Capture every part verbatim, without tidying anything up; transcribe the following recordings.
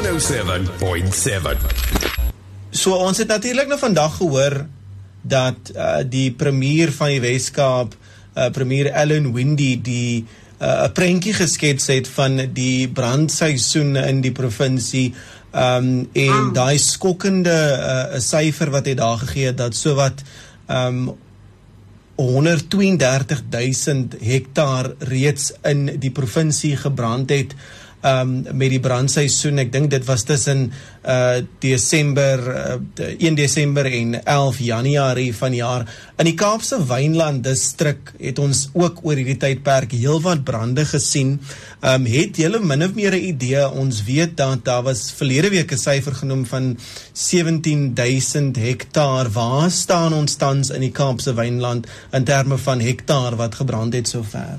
one oh seven point seven. So ons het natuurlik nou vandag gehoor dat uh, die premier van die Weskaap, uh, premier Alan Winde, die 'n uh, prentjie geskets het van die brandseisoen in die provinsie, um, en mm. daai skokkende uh, syfer wat hy daar gegee het, dat sowat um, honderd twee en dertig duisend hektaar reeds in die provinsie gebrand het, um, met die brandseisoen. Ek dink dit was tussen uh, Desember, uh, een Desember en elf Januarie van jaar. In die Kaapse Wynland distrik het ons ook oor hierdie tydperk heel wat brande gesien. Um, het julle min of meer 'n idee? Ons weet dat daar was verlede week 'n syfer genoem van sewentien duisend hektaar. Waar staan ons tans in die Kaapse Wynland in terme van hektaar wat gebrand het sover?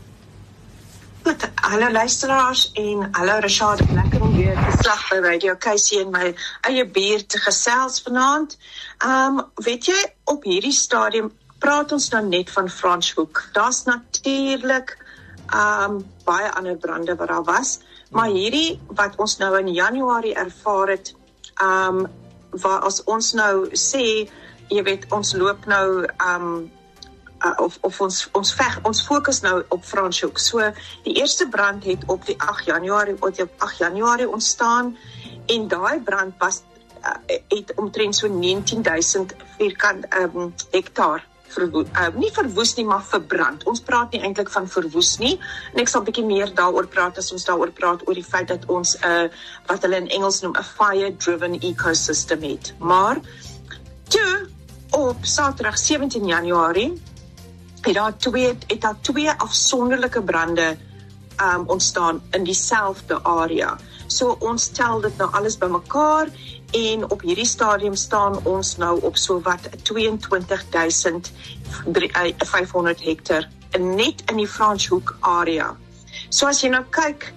Goed, hallo luisteraars en hallo Rashad, lekker om weer geslag by Radio K C in my eie buurt te gesels vanaand. Um, weet jy, op hierdie stadium praat ons nou net van Franschhoek. Daar's natuurlik um, baie ander brande wat daar was, maar hierdie wat ons nou in Januarie ervaar het, um, waar as ons nou sê, jy weet, ons loop nou um, Uh, of, of ons, ons veg, ons fokus nou op Franschhoek. So, die eerste brand het op die agt Januarie, op agt Januarie ontstaan, en daai brand was, uh, het omtrent so negentien duisend vierkant um, hektaar verwoes, uh, nie verwoes nie, maar verbrand. Ons praat nie eintlik van verwoes nie, en ek sal bietjie meer daaroor praat as ons daaroor praat, oor die feit dat ons, uh, wat hulle in Engels noem, 'n fire-driven ecosystem het. Maar, toe, op Saterdag sewentien Januarie, het daar twee, het daar twee afsonderlike brande um, ontstaan in dieselfde area. So ons tel dit nou alles bymekaar, en op hierdie stadium staan ons nou op so wat twee en twintig duisend vyfhonderd hektar, net in die Franschhoek area. So as jy nou kyk,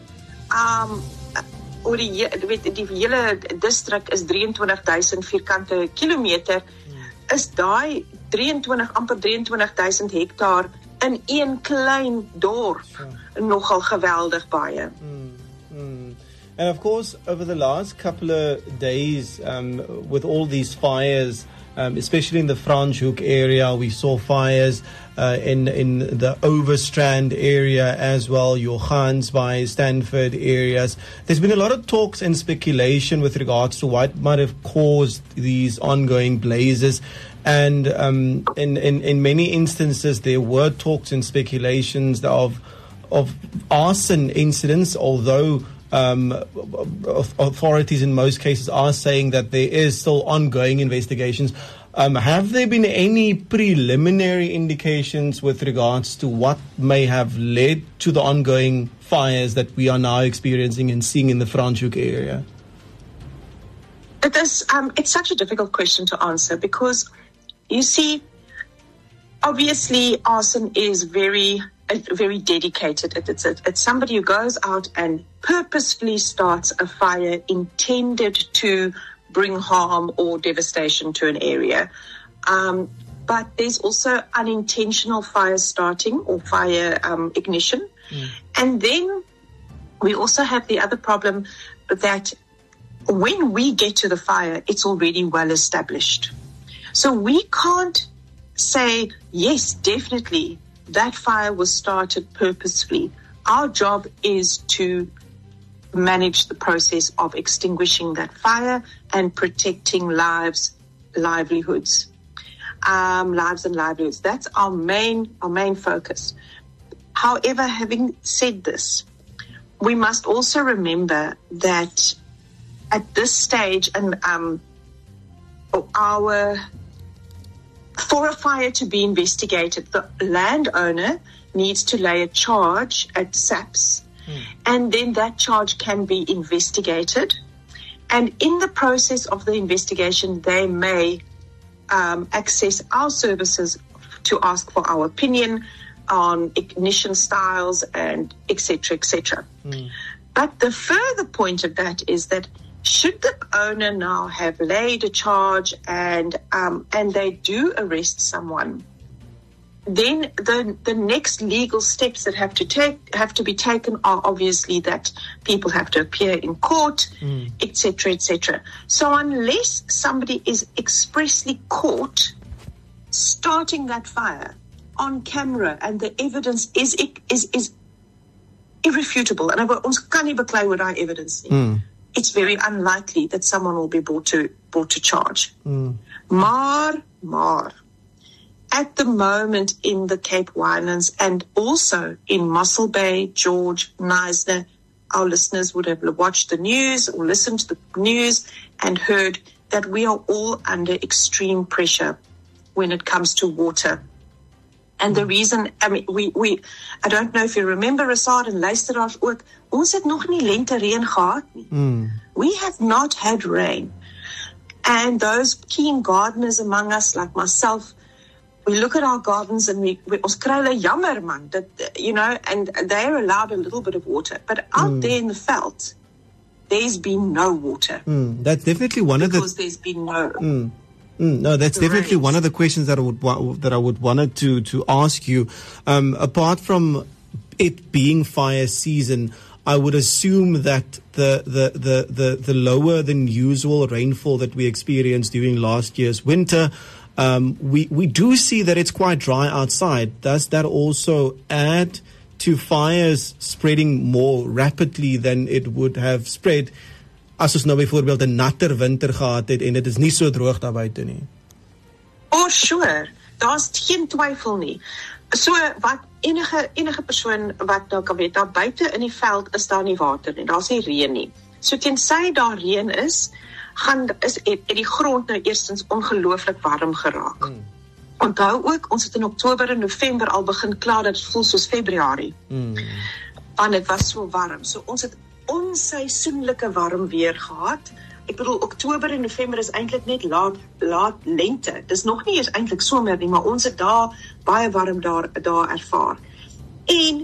um, oor die, weet, die hele distrik is drie en twintig duisend vierkante kilometer, is daai drieëntwintig, amper drieëntwintig duisend hektaar in een klein dorp ja. nogal geweldig baie. Mm, mm. And of course, over the last couple of days, um, with all these fires, um, especially in the Franschhoek area, we saw fires uh, in in the Overstrand area as well, Johannesburg, Stanford areas. There's been a lot of talks and speculation with regards to what might have caused these ongoing blazes. And um, in, in, in many instances, there were talks and speculations of of arson incidents, although um, authorities in most cases are saying that there is still ongoing investigations. Um, have there been any preliminary indications with regards to what may have led to the ongoing fires that we are now experiencing and seeing in the Franschhoek area? It is, um, it's such a difficult question to answer because, you see, obviously arson is very, uh, very dedicated. It, it's, a, it's somebody who goes out and purposefully starts a fire intended to bring harm or devastation to an area. Um, but there's also unintentional fire starting or fire um, ignition. Mm. And then we also have the other problem that when we get to the fire, it's already well established. So we can't say, yes, definitely, that fire was started purposefully. Our job is to manage the process of extinguishing that fire and protecting lives, livelihoods, um, lives and livelihoods. That's our main, our main focus. However, having said this, we must also remember that at this stage, and um, our for a fire to be investigated, the landowner needs to lay a charge at SAPS, mm. and then that charge can be investigated. And in the process of the investigation, they may um, access our services to ask for our opinion on ignition styles and et cetera, et cetera. Mm. But the further point of that is that should the owner now have laid a charge and um, and they do arrest someone, then the the next legal steps that have to take have to be taken are obviously that people have to appear in court, mm. et cetera, et cetera. So unless somebody is expressly caught starting that fire on camera and the evidence is is is irrefutable, and ons kan nie beklei oor daai evidence nie. Mm. It's very unlikely that someone will be brought to brought to charge. Mm. Maar, maar, at the moment in the Cape Winelands and also in Mossel Bay, George, Knysna, our listeners would have watched the news or listened to the news and heard that we are all under extreme pressure when it comes to water. And the reason, I mean, we, we, I don't know if you remember, Rasad and luisteraars ook, ons het nog nie lente reën gehad nie. Mm. We have not had rain. And those keen gardeners among us, like myself, we look at our gardens and we, we ons kry hulle jammer man, that, you know, and they're allowed a little bit of water. But out mm. there in the veld, there's been no water. Mm. That's definitely one of the... Because there's been no... Mm. Mm, no, that's definitely Right. one of the questions that I would wa- that I would wanted to to ask you. Um, apart from it being fire season, I would assume that the the, the, the, the lower than usual rainfall that we experienced during last year's winter, um, we we do see that it's quite dry outside. Does that also add to fires spreading more rapidly than it would have spread? As ons nou byvoorbeeld 'n natter winter gehad het en dit is nie so droog daar buite nie. Oh, sure. Daar's geen twyfel nie. So wat enige enige persoon wat nou kan weet, daar buite in die veld is daar nie water nie. Daar's nie reën nie. So tensy daar reën is, gaan is het, het die grond nou eerstens ongelooflik warm geraak. Mm. Onthou ook, ons het in Oktober en November al begin kla dat dit voel soos Februarie. Mm. Want dit was so warm. So ons het onseisoenlike warm weer gehad. Ek bedoel, Oktober en November is eintlik net laat, laat lente. Dis nog nie eens eintlik somer nie, maar ons het daar baie warm daar, daar ervaar. En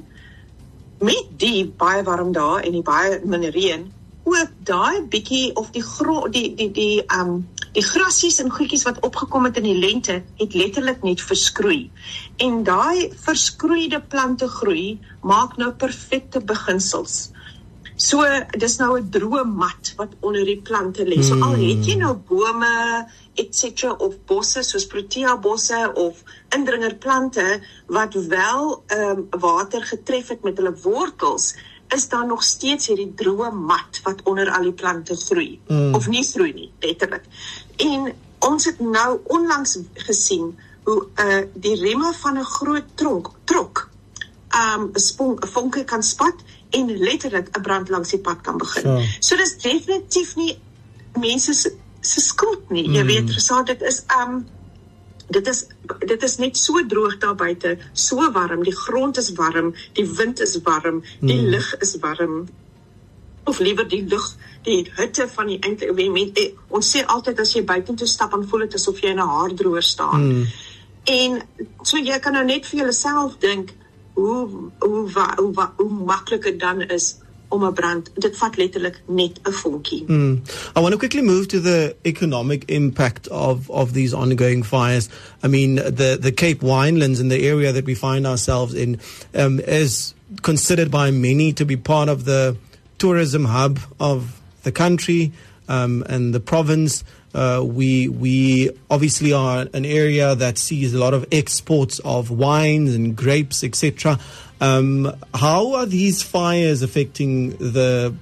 met die baie warm daar en die baie min reën, ook daai bietjie of die gro- die die die um die grasies en goedjies wat opgekom het in die lente het letterlik net verskroei. En daai verskroeide plante groei maak nou perfekte beginsels. So, dis nou 'n droë mat wat onder die plante lê. So al het jy nou bome, et cetera of bosse soos protea bosse of indringerplante wat wel um, water getref het met hulle wortels, is daar nog steeds hierdie droë mat wat onder al die plante groei. Mm. Of nie groei nie, letterlik. En ons het nou onlangs gesien hoe uh, die remme van 'n groot tronk, trok um, 'n spon- 'n vonke kan spat en letterlik 'n brand langs die pad kan begin. So, so dis definitief nie mense se, se skuld nie. Mm. Jy weet, Rasad, dit is um dit is dit is net so droog daar buite, so warm, die grond is warm, die wind is warm, die mm. lug is warm. Of liewer die lug, die hitte van die eindelijk, ons sê altyd as jy buitentoe stap, dan voel het asof jy in 'n haardroër staan. Mm. En so jy kan nou net vir jouself dink hoe hoe hoe, hoe, hoe maklik dit dan is om 'n brand. Dit vat letterlik net 'n vonkie. Mm. I want to quickly move to the economic impact of, of these ongoing fires. I mean, the, the Cape Winelands and the area that we find ourselves in um, is considered by many to be part of the tourism hub of the country um, and the province. Uh, we we obviously are an area that sees a lot of exports of wines and grapes, et cetera. Um, how are these fires affecting the,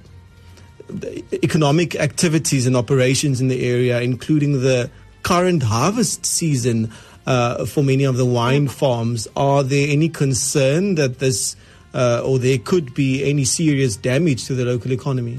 the economic activities and operations in the area, including the current harvest season uh, for many of the wine farms? Are there any concern that this uh, or there could be any serious damage to the local economy?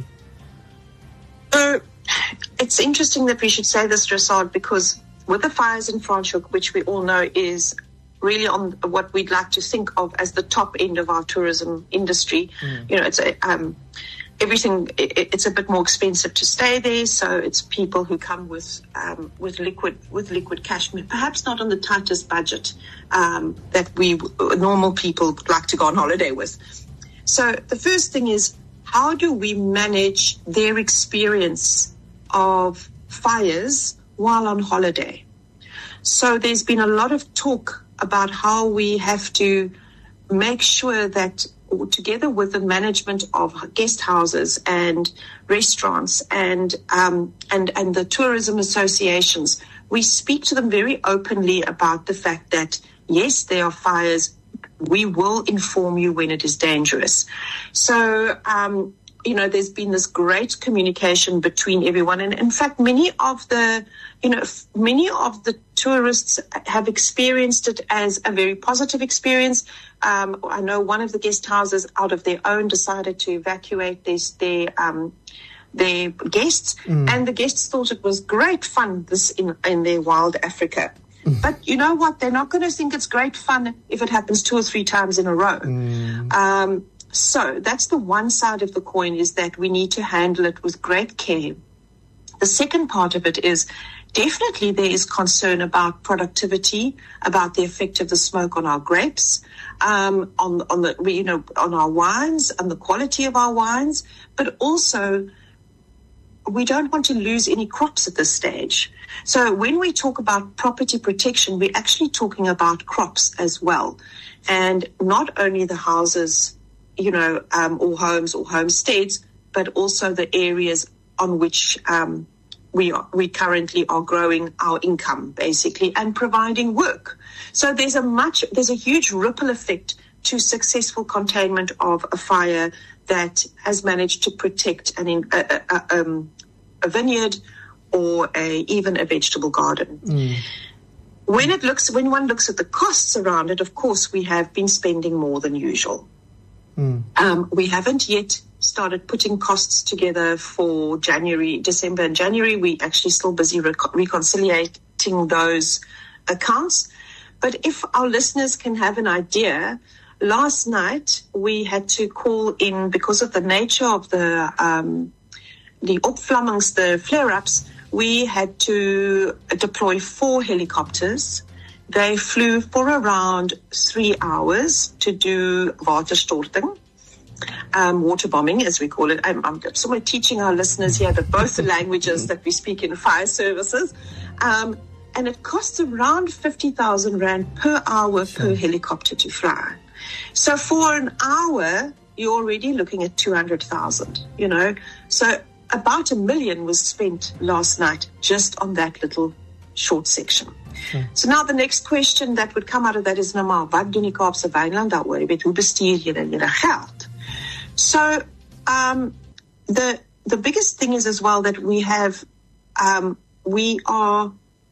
Uh, it's interesting that we should say this, Rasad, because with the fires in Franschhoek, which we all know is really on what we'd like to think of as the top end of our tourism industry. Mm. You know, it's a, um, everything, it, it's a bit more expensive to stay there. So it's people who come with, um, with liquid, with liquid cash, perhaps not on the tightest budget, um, that we normal people would like to go on holiday with. So the first thing is, how do we manage their experience of fires while on holiday? So there's been a lot of talk about how we have to make sure that together with the management of guest houses and restaurants and um, and and the tourism associations, we speak to them very openly about the fact that yes, there are fires. We will inform you when it is dangerous. So, um, you know, there's been this great communication between everyone, and in fact, many of the You know, many of the tourists have experienced it as a very positive experience. Um, I know one of the guest houses, out of their own, decided to evacuate their their, um, their guests, mm. and the guests thought it was great fun this in, in their wild Africa. Mm. But you know what? They're not going to think it's great fun if it happens two or three times in a row. Mm. Um, so that's the one side of the coin, is that we need to handle it with great care. The second part of it is, definitely there is concern about productivity, about the effect of the smoke on our grapes, um, on, on the, you know, on our wines, and the quality of our wines, but also we don't want to lose any crops at this stage. So when we talk about property protection, we're actually talking about crops as well. And not only the houses, you know, um, or homes or homesteads, but also the areas on which um, we are, we currently are growing our income, basically, and providing work. So there's a much, there's a huge ripple effect to successful containment of a fire that has managed to protect an in, a, a, um, a vineyard or a, even a vegetable garden. Mm. When it looks, when one looks at the costs around it, of course, we have been spending more than usual. Mm. Um, we haven't yet started putting costs together for January, December and January. We're actually still busy rec- reconciliating those accounts. But if our listeners can have an idea, last night we had to call in, because of the nature of the um, the opvlammings, the flare-ups, we had to deploy four helicopters. They flew for around three hours to do waterstorting. Um, water bombing, as we call it. I'm, I'm somewhere teaching our listeners here that both the languages that we speak in fire services. Um, and it costs around fifty thousand rand per hour sure. per helicopter to fly. So for an hour, you're already looking at two hundred thousand, you know. So about a million was spent last night just on that little short section. Sure. So now the next question that would come out of that is, nou maar, wat doen die Kaapse Wynland daaroor? Jy weet, hoe bestuur julle julle geld? So um, the the biggest thing is as well that we have, um, we are,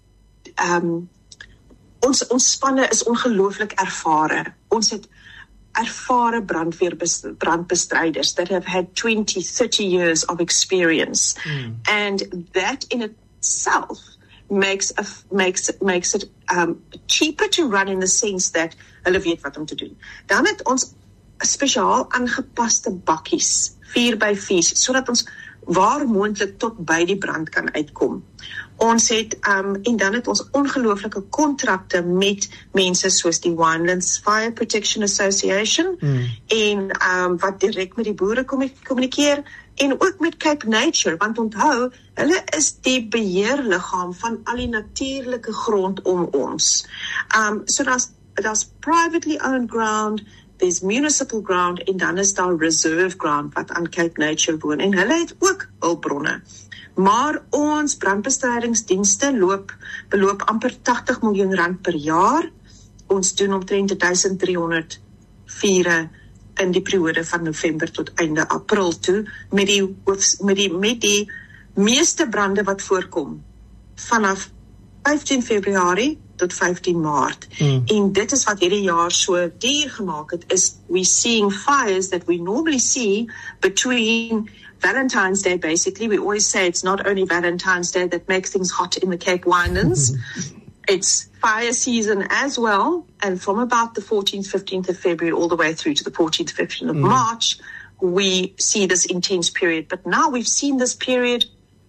um, ons, ons spanne is ongelooflik ervare. Ons het ervare brandweerbes- brandbestrijders that have had twenty, thirty years of experience. Mm. And that in itself makes a, makes it, makes it um, cheaper to run, in the sense that hulle weet wat om te doen. Dan het ons spesiaal aangepaste bakkies, vier by vier, sodat ons waar moontlik tot by die brand kan uitkom. Ons het, um, en dan het ons ongelooflike kontrakte met mense soos die Winelands Fire Protection Association, mm. en um, wat direk met die boere kommunikeer, en ook met Cape Nature, want onthou, hulle is die beheerliggaam van al die natuurlike grond om ons. Um, so daar's, daar's privately owned ground, there's municipal ground, en dan is daar reserve ground wat aan Cape Nature woon, en hulle het ook hulpbronne. Maar ons brandbestrydingsdienste loop, beloop amper tachtig miljoen rand per jaar. Ons doen omtrent twaalf driehonderd vure in die periode van November tot einde April toe, met die, met die, met die meeste brande wat voorkom, vanaf vyftien Februarie tot vyftien Maart. Mm. En dit is wat hierdie jaar so duur gemaak het, is we seeing fires that we normally see between Valentine's Day, basically. We always say it's not only Valentine's Day that makes things hot in the Cape Winelands. It's fire season as well, and from about the fourteenth, fifteenth of February all the way through to the fourteenth, fifteenth of mm. March, we see this intense period. But now we've seen this period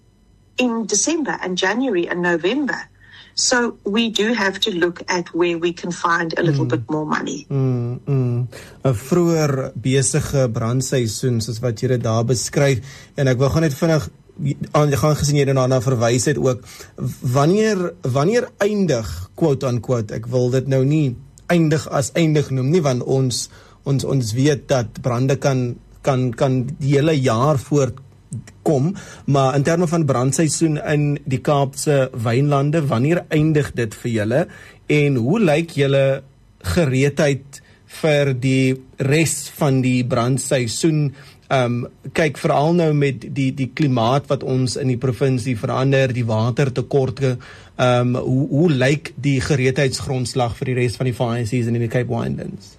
in December and January and November. So we do have to look at where we can find a little mm. bit more money. Mm, mm. 'n vroeër besige brandseisoen, soos wat jy dit daar beskryf, en ek wil gaan net vinnig gaan gesien jy daarna verwys het ook, wanneer, wanneer eindig, quote unquote, ek wil dit nou nie eindig as eindig noem nie, want ons, ons, ons weet dat brande kan, kan, kan die hele jaar voortkom, maar in terme van brandseisoen in die Kaapse wynlande, wanneer eindig dit vir julle, en hoe lyk julle gereedheid vir die res van die brandseisoen? Um, kyk, veral nou met die, die klimaat wat ons in die provinsie verander, die watertekorte, um, hoe, hoe lyk die gereedheidsgrondslag vir die res van die fire season in die Cape Winelands?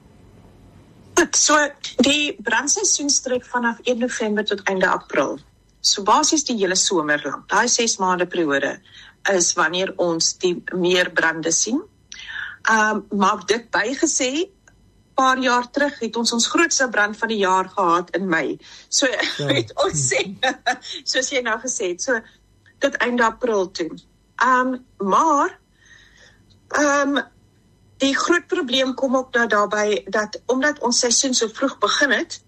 Goed, so die brandseisoen strek vanaf een November tot einde April. So basies die hele somer lang. Daai ses maande periode is wanneer ons die meer brande sien. Um, maar dit bygesê, paar jaar terug het ons ons grootste brand van die jaar gehad in Mei. So ja. het ons sê, soos jy nou gesê het, so tot einde April toe. Um, maar, um, die groot probleem kom ook nou daarby, dat omdat ons seisoen so vroeg begin het,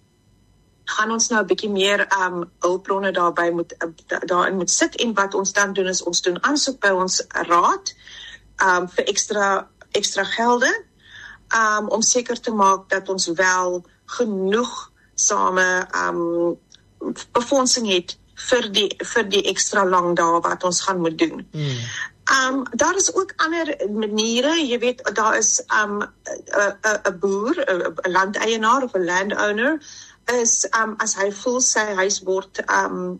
gaan ons nou 'n bietjie meer um, hulpbronne daarby moet, uh, daarin moet sit, en wat ons dan doen is, ons doen aansoek by ons raad, um, vir extra, extra gelde, Um, om seker te maak dat ons wel genoeg same um, befondsing het vir die, vir die extra lang dae wat ons gaan moet doen. Mm. Um, daar is ook ander maniere, jy weet, daar is 'n um, boer, 'n landeienaar of 'n landowner, is um, as hy voel sy huis word um,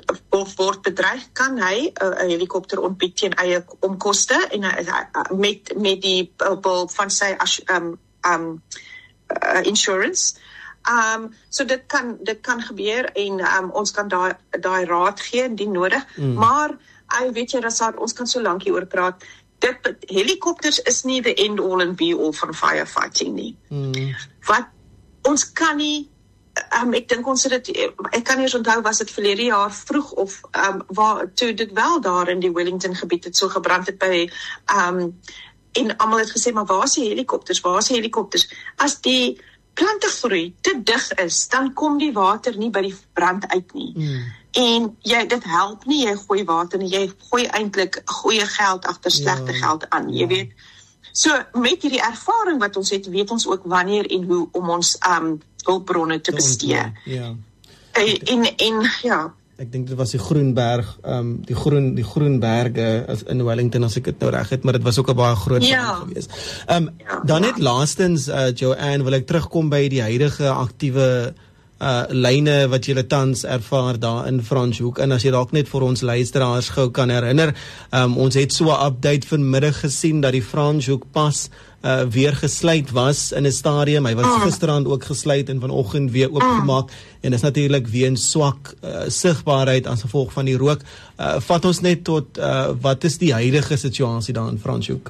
word bedreig, kan hy 'n uh, helikopter ontbied teen eie omkoste en uh, met met die behulp van sy um, um, uh, insurance. Um, so dit kan dit kan gebeur, en um, ons kan daai daai raad gee indien nodig. Mm. Maar uh, weet jy, Rasad, ons kan so lank hieroor praat. Dit helikopters is nie the end all and be all van firefighting nie. Mm. Wat ons kan nie Um, ek dink ons het dit, ek kan nie eens onthou, was dit verlede jaar vroeg of um, waar, toe dit wel daar in die Wellington gebied het so gebrand het by, um, en almal het gesê, maar waar is die helikopters, waar is die helikopters? As die plantegroei te dig is, dan kom die water nie by die brand uit nie. Mm. En jy, dit help nie, jy gooi water nie, jy gooi eintlik goeie geld agter slegte ja, geld aan, jy ja. weet. So, met hierdie ervaring wat ons het, weet ons ook wanneer en hoe om ons um, hulpbronne te bestee. Ja. En, en, en, ja. Ek dink dit was die Groenberg, um, die groen die Groenberge in Wellington, as ek dit nou reg het, maar dit was ook 'n baie groot ja. brand geweest. Um, ja, dan net ja. laastens, uh, Joanne, wil ek terugkom by die huidige aktiewe uh, lyne wat julle tans ervaar daar in Franschhoek, en as jy dalk net vir ons luisteraars gou kan herinner, um, ons het so 'n update vanmiddag gesien dat die Franschhoek pas Uh, weer gesluit was in 'n stadium. Hy was mm. gisterand ook gesluit en vanoggend weer oopgemaak, mm. en is natuurlik weens swak uh, sigbaarheid as gevolg van die rook. Uh, vat ons net tot uh, wat is die huidige situasie daar in Franschhoek?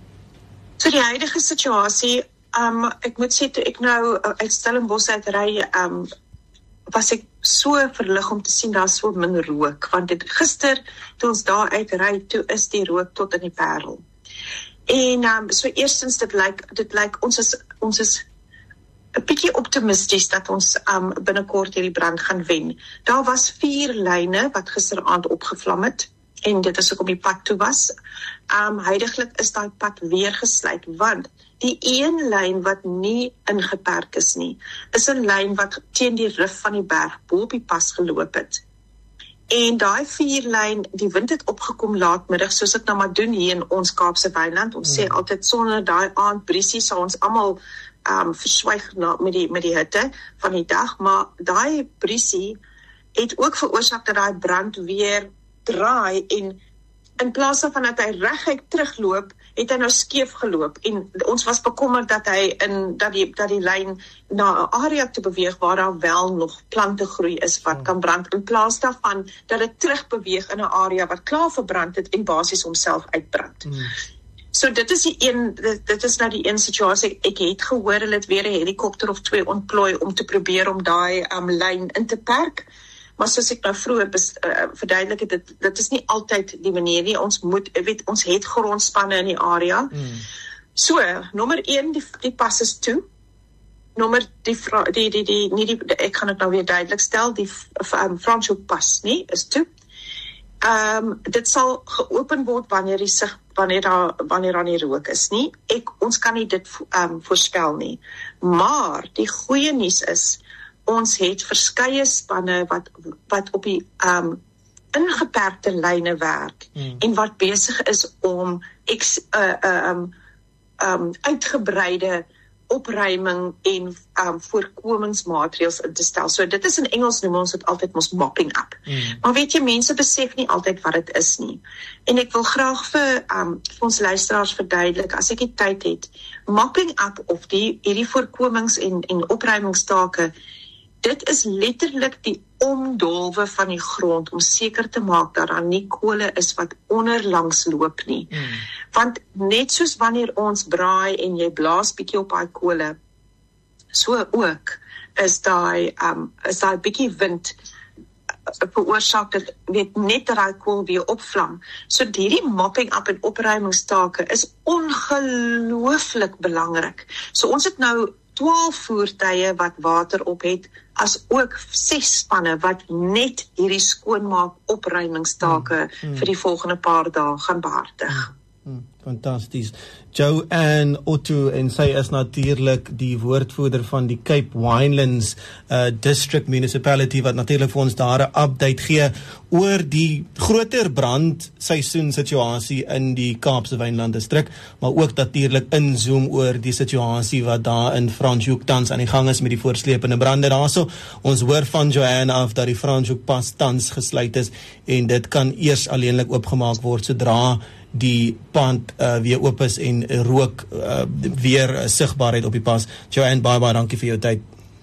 So die huidige situasie, um, ek moet sê, toe ek nou uh, uit Stellenbosch uit ry, um, was ek so verlig om te sien daar so min rook, want dit gister toe ons daar uit ry, toe is die rook tot in die Parel. En um, so eerstens, dit lyk, dit lyk, ons is, ons is 'n bietjie optimisties dat ons um, binnekort hierdie brand gaan wen. Daar was vier lyne wat gisteraand opgevlam het, en dit is ook op die pad toe was. Um, huidiglik is daai pad weer gesluit, want die een lyn wat nie ingeperk is nie, is 'n lyn wat teen die rif van die berg bo op die pas geloop het. En daai vierlyn, die wind het opgekom laatmiddag, soos dit nou maar doen hier in ons Kaapse Wynland. Ons mm. sê altyd sonder daai aandbriesie sal ons almal um, verswyg na, met die met die hitte van die dag, maar daai briesie het ook veroorsaak dat daai brand weer draai, en in plaas van dat hy reguit terugloop, het hy nou skeef geloop, en ons was bekommerd dat hy in dat die dat die lyn na 'n area te beweeg waar daar wel nog plante groei is wat kan brand, in plaas daarvan dat dit terugbeweeg in 'n area wat klaar verbrand het en basies homself uitbrand. Hmm. So dit is die een dit, dit is nou die een situasie. Ek het gehoor hulle het weer 'n helikopter of twee ontplooi om te probeer om daai um, lyn in te perk. Maar soos ek nou vroeër uh, verduidelik het, dit, dit is nie altyd die manier nie. Ons moet, weet, ons het grondspanne in die area. Mm. So, nommer een, die, die pas is toe. nommer die Fra- die die die nie die, die ek gaan dit nou weer duidelik stel, die um, Franschhoek pas nie is toe. Ehm um, dit sal geopen word wanneer die sig wanneer daar wanneer daar nie rook is nie. Ek ons kan nie dit ehm um, voorspel nie. Maar die goeie nuus is ons het verskeie spanne wat wat op die ehm um, ingeperkte lyne werk hmm. en wat besig is om ex, uh, uh, um, um, uitgebreide opruiming en um, voorkomingsmaatreëls in te stel. So dit is in Engels noem ons dit altyd mos mopping up. Mm. Maar weet jy, mense besef nie altyd wat dit is nie. En ek wil graag vir, um, vir ons luisteraars verduidelik, as ek die tyd het, mopping up of die hierdie voorkomings en, en opruimingstake, dit is letterlik die omdolwe van die grond om seker te maak dat daar nie kole is wat onderlangs loop nie. Mm. Want net soos wanneer ons braai en jy blaas bietjie op daai kole, so ook is daai um is daai bietjie wind veroorsaak dit weet net dat daai kool weer opvlam. So hierdie mopping up en opruimingstake is ongelooflik belangrik. So ons het nou twaalf voertuie wat water op het, as ook ses spanne wat net hierdie skoonmaak opruimingstake mm, mm. vir die volgende paar dae gaan behartig. Mm, mm, Fantasties. Joanne Otto, en sy is natuurlik die woordvoerder van die Cape Winelands uh, District Municipality, wat natuurlik vir ons daar 'n update gee oor die groter brandseisoen situasie in die Kaapse Wynland distrik, maar ook natuurlik inzoom oor die situasie wat daar in Franschhoek tans aan die gang is met die voorslepende brande daarso. Ons hoor van Joanne af dat die Franschhoek pas tans gesluit is en dit kan eers alleenlik oopgemaak word sodra die pand uh, weer oop is en rook uh, weer uh, sigbaarheid op die pas. Joanne, baie baie dankie vir jou tyd.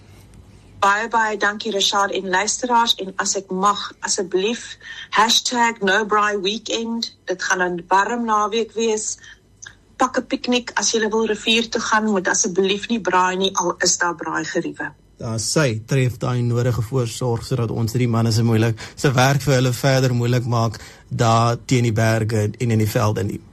Baie baie dankie Richard en luisteraars, en as ek mag asseblief hashtag no braai weekend, dit gaan 'n warm naweek wees. Pak 'n piknik as jy wil rivier toe gaan, moet asseblief nie braai nie, al is daar braai geriewe. Ja, sy tref daai nodige voorsorg sodat ons hierdie manne se moeilik se werk vir hulle verder moeilik maak daar teen die berge en in die velde nie.